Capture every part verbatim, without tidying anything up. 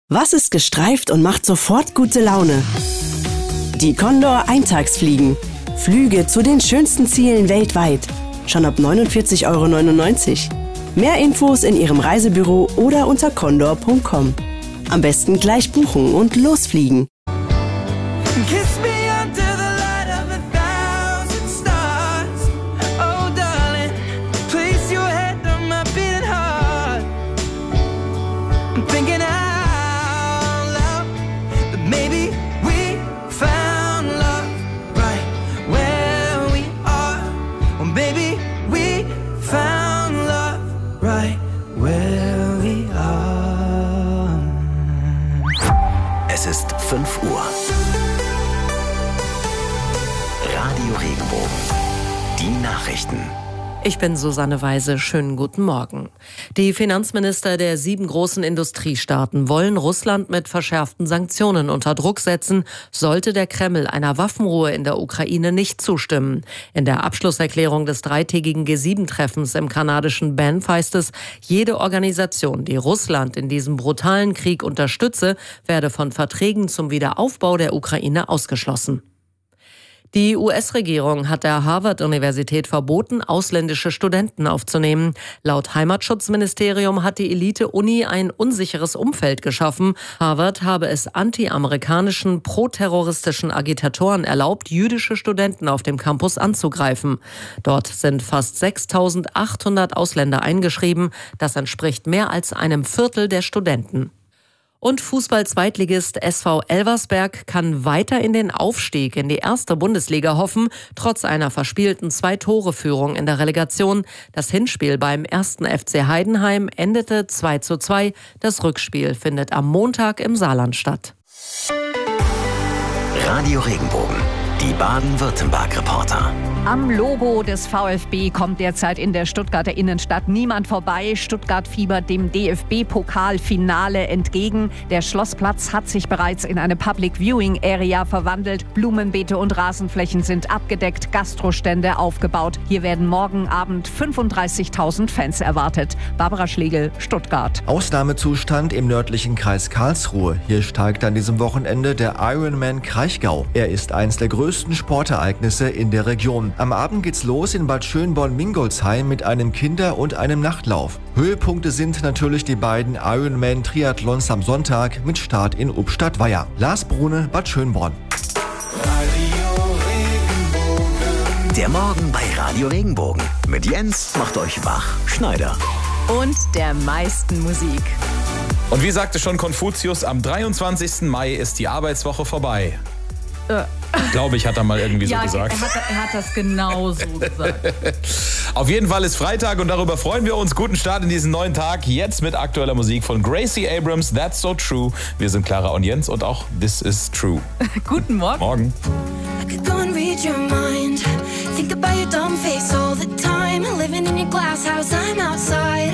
Was ist gestreift und macht sofort gute Laune? Die Condor Eintagsfliegen. Flüge zu den schönsten Zielen weltweit. Schon ab neunundvierzig Euro neunundneunzig. Mehr Infos in Ihrem Reisebüro oder unter condor punkt com. Am besten gleich buchen und losfliegen. Es ist fünf Uhr. Radio Regenbogen. Die Nachrichten. Ich bin Susanne Weise. Schönen guten Morgen. Die Finanzminister der sieben großen Industriestaaten wollen Russland mit verschärften Sanktionen unter Druck setzen, sollte der Kreml einer Waffenruhe in der Ukraine nicht zustimmen. In der Abschlusserklärung des dreitägigen G sieben Treffens im kanadischen Banff heißt es, jede Organisation, die Russland in diesem brutalen Krieg unterstütze, werde von Verträgen zum Wiederaufbau der Ukraine ausgeschlossen. Die U S-Regierung hat der Harvard-Universität verboten, ausländische Studenten aufzunehmen. Laut Heimatschutzministerium hat die Elite-Uni ein unsicheres Umfeld geschaffen. Harvard habe es anti-amerikanischen, pro-terroristischen Agitatoren erlaubt, jüdische Studenten auf dem Campus anzugreifen. Dort sind fast sechstausendachthundert Ausländer eingeschrieben. Das entspricht mehr als einem Viertel der Studenten. Und Fußball-Zweitligist S V Elversberg kann weiter in den Aufstieg in die erste Bundesliga hoffen, trotz einer verspielten Zwei-Tore-Führung in der Relegation. Das Hinspiel beim ersten F C Heidenheim endete zwei zu zwei. Das Rückspiel findet am Montag im Saarland statt. Radio Regenbogen. Die Baden-Württemberg-Reporter. Am Logo des VfB kommt derzeit in der Stuttgarter Innenstadt niemand vorbei. Stuttgart fiebert dem D F B-Pokalfinale entgegen. Der Schlossplatz hat sich bereits in eine Public Viewing Area verwandelt. Blumenbeete und Rasenflächen sind abgedeckt, Gastrostände aufgebaut. Hier werden morgen Abend fünfunddreißigtausend Fans erwartet. Barbara Schlegel, Stuttgart. Ausnahmezustand im nördlichen Kreis Karlsruhe. Hier steigt an diesem Wochenende der Ironman Kraichgau. Er ist eines der größten Sportereignisse in der Region. Am Abend geht's los in Bad Schönborn-Mingolsheim mit einem Kinder- und einem Nachtlauf. Höhepunkte sind natürlich die beiden Ironman-Triathlons am Sonntag mit Start in Ubstadt-Weiher. Lars Brune, Bad Schönborn. Der Morgen bei Radio Regenbogen. Mit Jens macht euch wach, Schneider. Und der meisten Musik. Und wie sagte schon Konfuzius, am dreiundzwanzigsten Mai ist die Arbeitswoche vorbei. Äh. Glaube ich, hat er mal irgendwie ja, so gesagt. Er hat, er hat das genau so gesagt. Auf jeden Fall ist Freitag und darüber freuen wir uns. Guten Start in diesen neuen Tag. Jetzt mit aktueller Musik von Gracie Abrams, That's So True. Wir sind Clara und Jens und auch This Is True. Guten Morgen. Morgen. I could go and read your mind. Think about your dumb face all the time. Living in your glass house, I'm outside.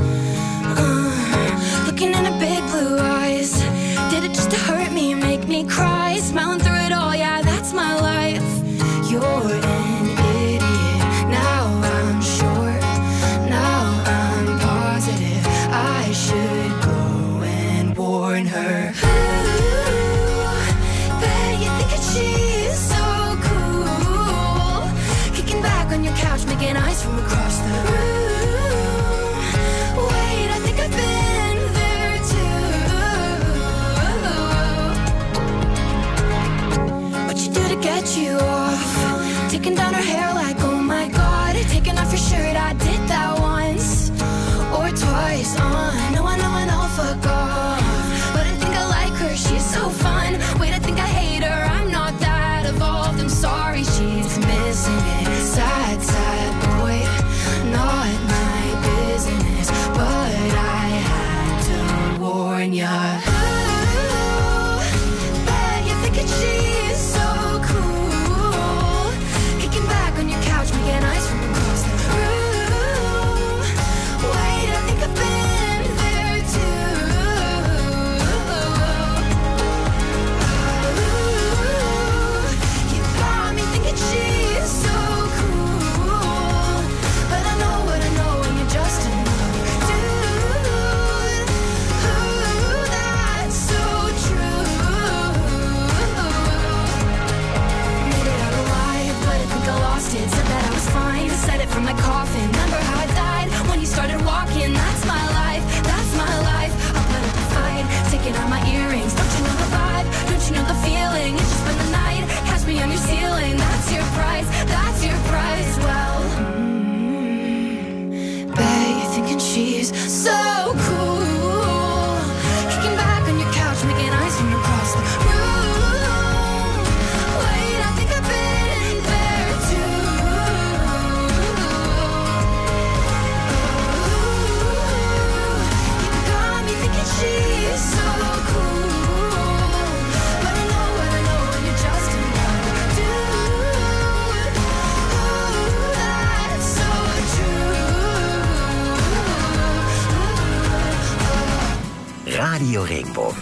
Uh, looking in her big blue eyes. Did it just to hurt me and make me cry? Smiling through it all, yeah, that's my life. You're an idiot. Now I'm sure. Now I'm positive. I should go and warn her. Ooh, bet you think that she's so cool. Kicking back on your couch, making eyes from across the room. Wait, I think I've been there too. What you do to get you off? Taking down her hair like, oh my god. Taking off your shirt, I did that once or twice. Uh, no, I know, I know, fuck off. But I think I like her, she's so fun. Wait, I think I hate her, I'm not that evolved. I'm sorry, she's missing it. Sad, sad boy, not my business. But I had to warn ya. Ooh, bet you think that she's so cool. Kicking back on your couch, making eyes from across the room. Wait, I think I've been there too. Ooh, you got me thinking she's so cool. But I know what I know, and you're just another dude. Ooh, that Regenbogen.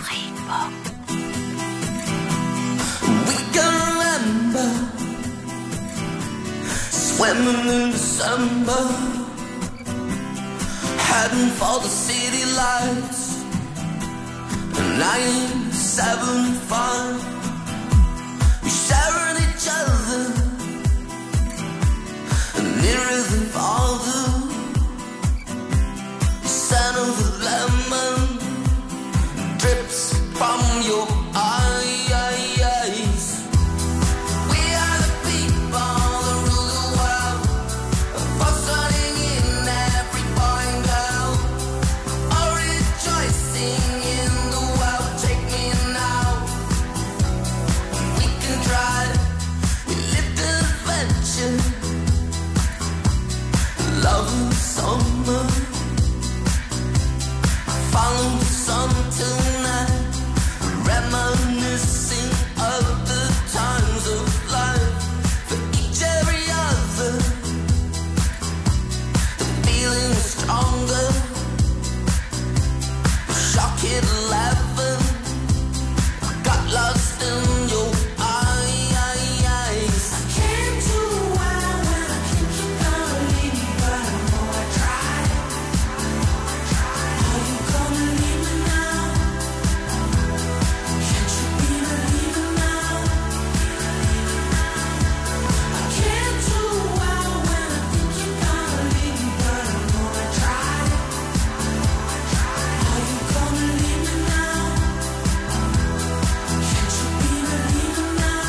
We can remember swimming in December, heading for the city lights. nineteen seventy-five, we shared each other nearer than farther. The scent of the lemon drips from your eyes. We are the people that rule the world, fostering in every boy and girl, all rejoicing in the world. Take me now, we can try, we live the adventure, love in the summer, follow the sun tonight, reminiscing of the times of life. For each every other, the feeling is stronger. Shock hit eleven, got lost in your eyes. I can't do well when I think you're gonna leave me, but I know I tried. Are you gonna leave me now? Can't you be believing now? I can't do well when I think you're gonna leave me, but I know I tried. Are you gonna leave me now? Can't you be believing now?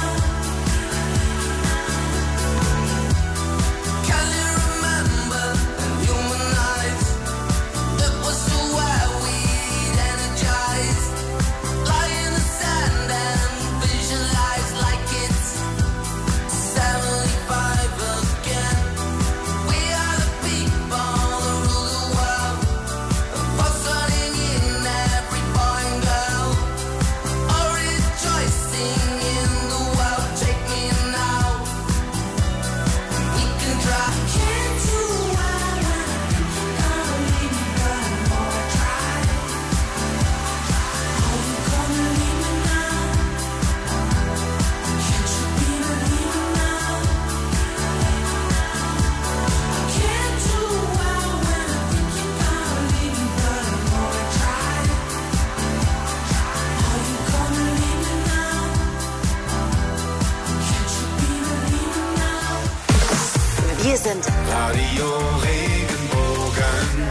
Can you remember in human eyes? It was so where we'd energize, lie in the sand and visualize like it's seventy-five again. We are the people that rule the world, fostering in every boy and girl, all rejoicing in the world. Take me now, we can try. Can't do well when I think you're gonna leave me, but I know I tried. Are you gonna leave me now? Can't you be believing now? I can't do well when I think you're gonna leave me, but I know I tried. Are you gonna leave me now? Can't you be believing now? Wir sind Radio Regenbogen.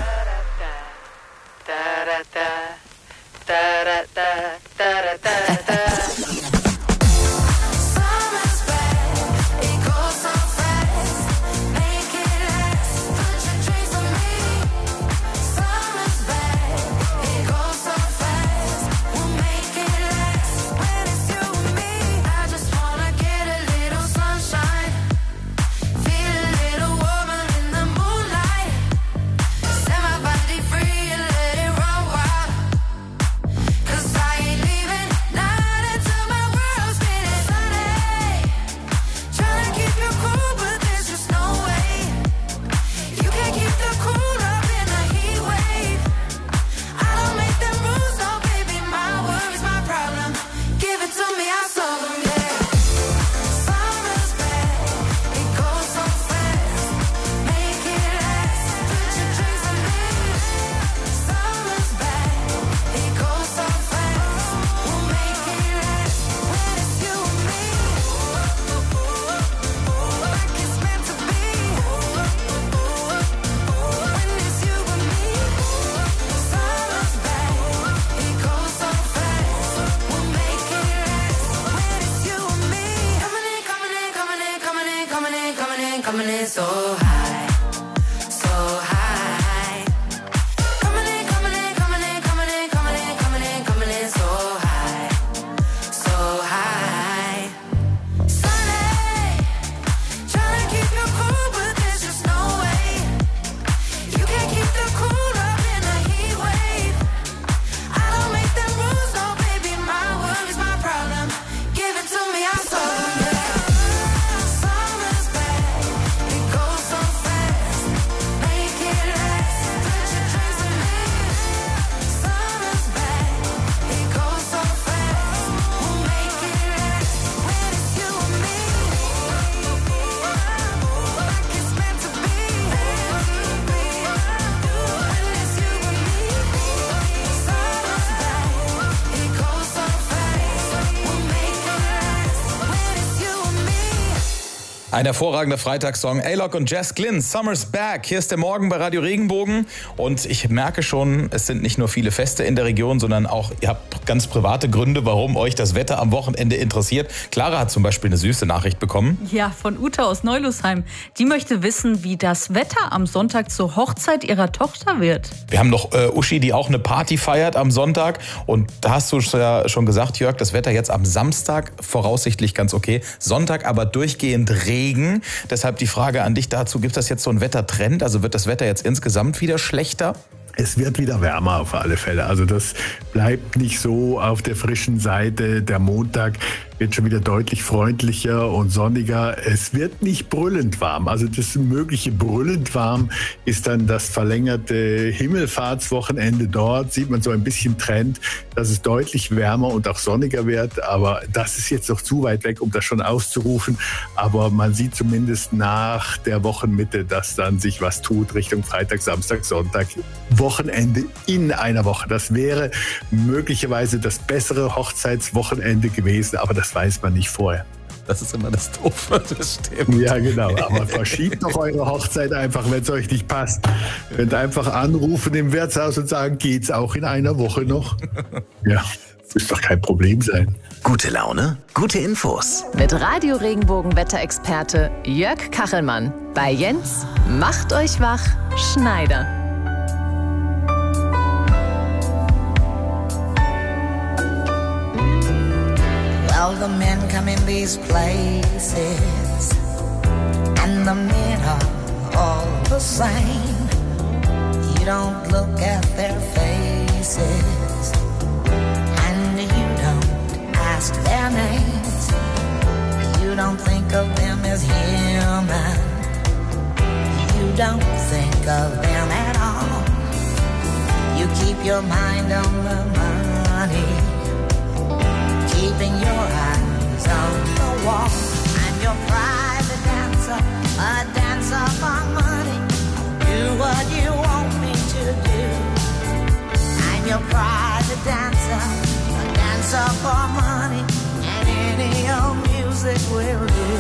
Summer's back, it goes so fast. Make it last, put your dreams on me. Summer's back, it goes so fast. We'll make it last when it's you and me. I just wanna get a little sunshine, feel a little warmer in the moonlight. Set my body free and let it run wild. 'Cause I ain't leaving not until my world's getting sunny. Tryna keep you cool, but there's just no way. You can't keep the cool up in a heat wave. I don't make them rules, no baby, my worries, my problem. Give it to me, I'll solve them, yeah. Summer's back, it goes so fast. Make it last, put your dreams on me. Summer's back, it goes so fast. We'll make it last when it's you and me. Like it's meant to be. When it's you and me. Summer's back, it goes so fast. We'll make it last when it's you and me. Coming in, coming in, coming in, coming in, coming in, coming in, coming in so high, so high. Coming in, coming in, coming in, coming in, coming in, coming in, coming in so high, so high. Sunny, tryna keep you cool, but there's just no way. You can't keep the cool up in a heat wave. I don't make them rules, no baby, my worries, my problem. Give it to me, I'll solve them, yeah. Summer's back, it goes so Ein hervorragender Freitagssong. A-Lock und Jess Glynn, Summer's Back. Hier ist der Morgen bei Radio Regenbogen. Und ich merke schon, es sind nicht nur viele Feste in der Region, sondern auch, ihr habt ganz private Gründe, warum euch das Wetter am Wochenende interessiert. Clara hat zum Beispiel eine süße Nachricht bekommen. Ja, von Uta aus Neulusheim. Die möchte wissen, wie das Wetter am Sonntag zur Hochzeit ihrer Tochter wird. Wir haben noch äh, Uschi, die auch eine Party feiert am Sonntag. Und da hast du ja schon gesagt, Jörg, das Wetter jetzt am Samstag voraussichtlich ganz okay. Sonntag aber durchgehend Regen. Deshalb die Frage an dich dazu, gibt es jetzt so einen Wettertrend? Also wird das Wetter jetzt insgesamt wieder schlechter? Es wird wieder wärmer auf alle Fälle. Also das bleibt nicht so auf der frischen Seite. Der Montag wird schon wieder deutlich freundlicher und sonniger. Es wird nicht brüllend warm. Also das mögliche brüllend warm ist dann das verlängerte Himmelfahrtswochenende. Dort sieht man so ein bisschen Trend, dass es deutlich wärmer und auch sonniger wird. Aber das ist jetzt noch zu weit weg, um das schon auszurufen. Aber man sieht zumindest nach der Wochenmitte, dass dann sich was tut Richtung Freitag, Samstag, Sonntag. Wochenende in einer Woche. Das wäre möglicherweise das bessere Hochzeitswochenende gewesen, aber das weiß man nicht vorher. Das ist immer das Doofe, das stimmt. Ja, genau. Aber verschiebt doch eure Hochzeit einfach, wenn es euch nicht passt. Könnt einfach anrufen im Wirtshaus und sagen, geht's auch in einer Woche noch? Ja, das ist doch kein Problem sein. Gute Laune, gute Infos. Mit Radio Regenbogen Wetterexperte Jörg Kachelmann. Bei Jens macht euch wach, Schneider. All the men come in these places, and the men are all the same. You don't look at their faces, and you don't ask their names. You don't think of them as human. You don't think of them at all. You keep your mind on the money, keeping your eyes on the wall. I'm your private dancer, a dancer for money. Do what you want me to do. I'm your private dancer, a dancer for money, and any old music will do.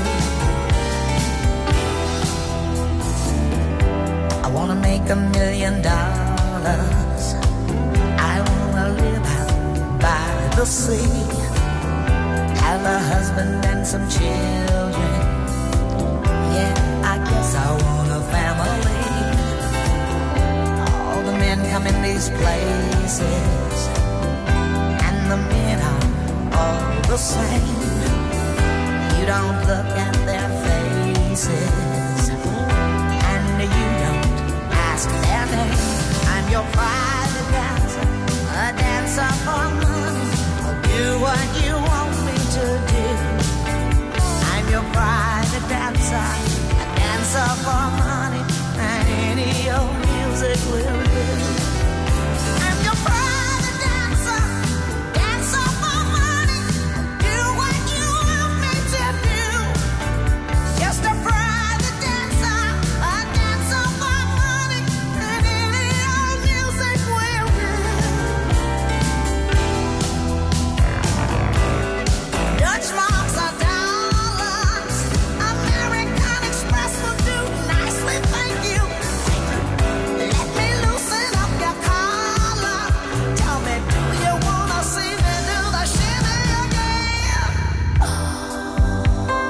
I wanna make a million dollars. I wanna live out by the sea, have a husband and some children. Yeah, I guess I want a family. All the men come in these places, and the men are all the same. You don't look at their faces, and you don't ask their name. I'm your private dancer, a dancer for money. I'll do what you want me to do. I'm your private dancer, a dancer for money, and any old music will